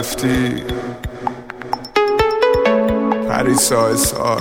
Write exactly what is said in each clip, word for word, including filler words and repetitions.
گرفتی پری سای سای.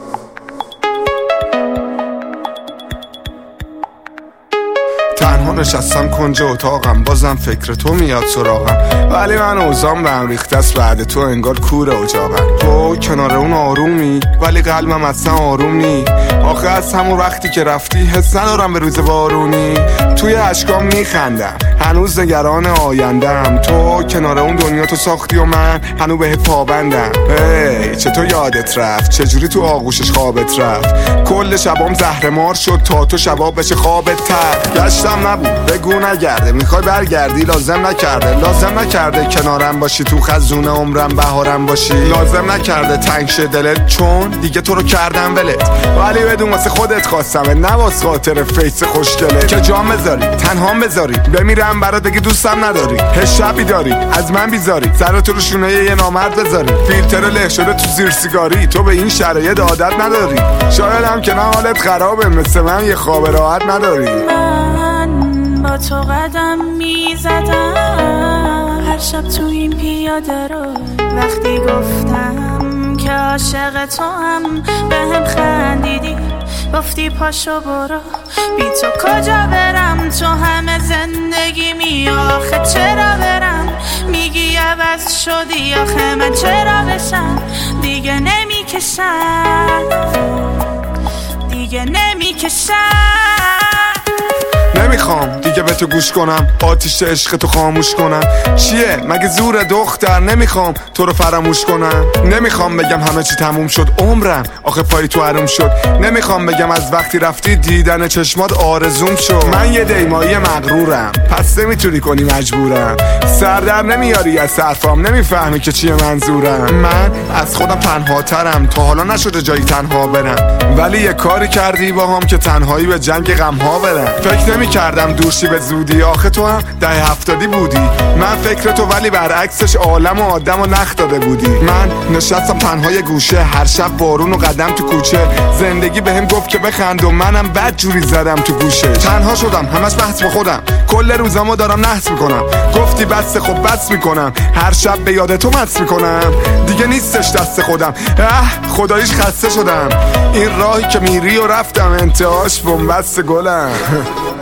تنها نشستم کنج اتاقم، بازم فکر تو میاد سراغم، ولی من اوزام به هم ریخته است بعد تو، انگار کور اجاقم. تو کنار اون آرومی ولی قلبم اصلا آروم نی. آخه از همون وقتی که رفتی حس ندارم به روز بارونی. توی اشکام میخندم هنوز نگران آیندم. تو کنار اون دنیا تو ساختی و من هنوز بهت پابندم. هی چطور یادت رفت، چجوری تو آغوشش خوابت رفت. کل شبام زهرمار شد تا تو شباب بشه خوابت تر. گشتم نبود بگو نگرده، میخوای برگردی لازم نکرده. لازم نکرده کنارم باشی تو خزون عمرم بهارم باشی. لازم نکرده تنگ شه دلت چون دیگه تو رو کردم ولت. ولی بدون واسه خودت خواستمه نه واسه خاطر فیس خوشگله که جام بذاری تنهام بذاری بمیرم برات بگی دوستم نداری. هش شبی داری از من بیزاری سر تو رو شونه یه نامرد بذاری. فیلتر له شده تو زیر سیگاری تو به این شرایط عادت نداری. شاید هم که نه حالت خرابه مثل من یه خواب راحت نداری. من با تو قدم میزدم هر شب تو این پیاده رو، وقتی گفتم که عاشق تو هم به هم خندیدی، گفتی پاشو برو بی تو کجا برم، تو همه زندگی می آخه چرا برم، میگی عوض شدی آخه من چرا بشم، دیگه نمیکشم دیگه نمیکشم. نمیخوام دیگه به تو گوش کنم، آتیش عشق تو خاموش کنم. چیه مگه زور دختر، نمیخوام تو رو فراموش کنم. نمیخوام بگم همه چی تموم شد عمرم آخه پای تو حروم شد. نمیخوام بگم از وقتی رفتی دیدن چشمات آرزوم شد. من یه دیمایی مغرورم پس نمیتونی کنی مجبورم. سردر نمیاری از حرفام نمیفهمی که چیه منظورم. من از خودم تنها ترم تا حالا نشده جایی تنها برم، ولی یه کاری کردی با هم که تنهایی به جنگ غم ها برم. فکر نمی کردم دورشی به زودی آخه تو هم ده هفتادی بودی. من فکر تو ولی برعکسش عالم و آدم و نخ داده بودی. من نشستم تنهای گوشه هر شب بارون و قدم تو کوچه. زندگی بهم گفت که بخند و منم بد جوری زدم تو گوشه. تنها شدم همش بحث با خودم، کل روزامو دارم نحس میکنم. گفتی بس خب بس میکنم، هر شب به یاد تو مس میکنم. دیگه نیستش دست خودم، اه خداییش خسته شدم. این راهی که میری و رفتم انتهاش بنبست گلم.